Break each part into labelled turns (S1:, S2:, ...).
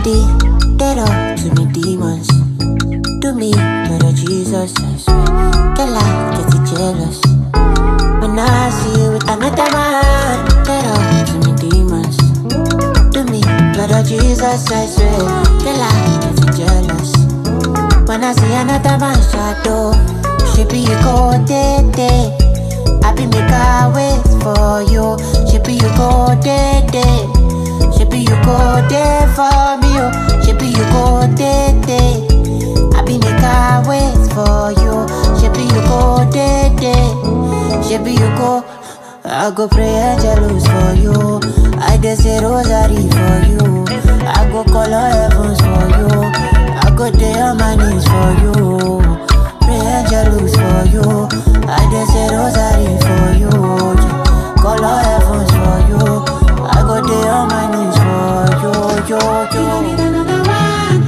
S1: Dead up to me demons. Do me, brother Jesus, I swear. Girl, I get it jealous when I see you with another man. Dead up to me demons. Do me, brother Jesus, I swear. Girl, I get it jealous when I see another man shadow. She be you go day. I be make a wait for you. She be you go day. She be you go there for me, oh. She be you go day. I be make a wait for you. She be you go day. She be you go. I go pray angelus for you. I just say rosary for you. I go call all heavens for you. I go day on my knees for you. Pray angelus for you. I just say rosary for you. Call all heavens for you. I go day on my knees for you. You need another one,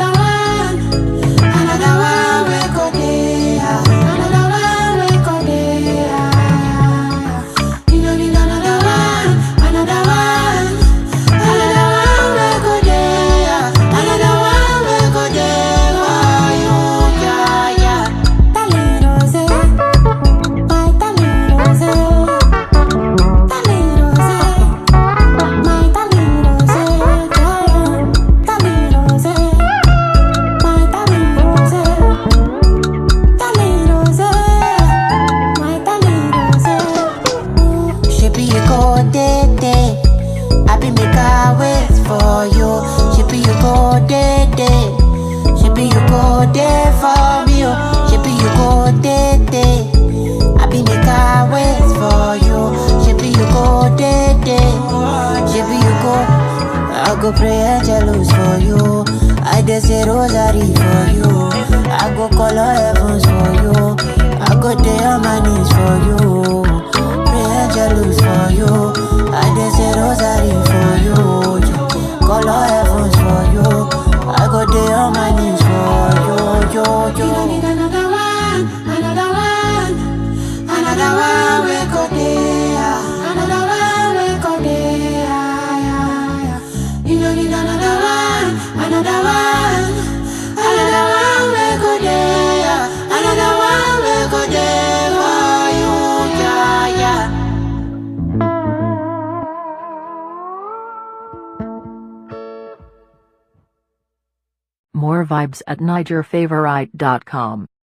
S1: another one we go there, another one we go there. You don't need another one we go there, another one we go there for you, yeah. Darling Rose, my darling Rose. I go pray angelus for you. I just say rosary for you. I go call all heavens for you. I go day on my knees for you. Pray angelus for you. I just say rosary for you. Call all heavens for you. I go day on my knees for you. You don't need another one we go there, another one we go there. You don't need another one we go there, another one we go there for you, yeah.
S2: More vibes at NigerFavorite.com.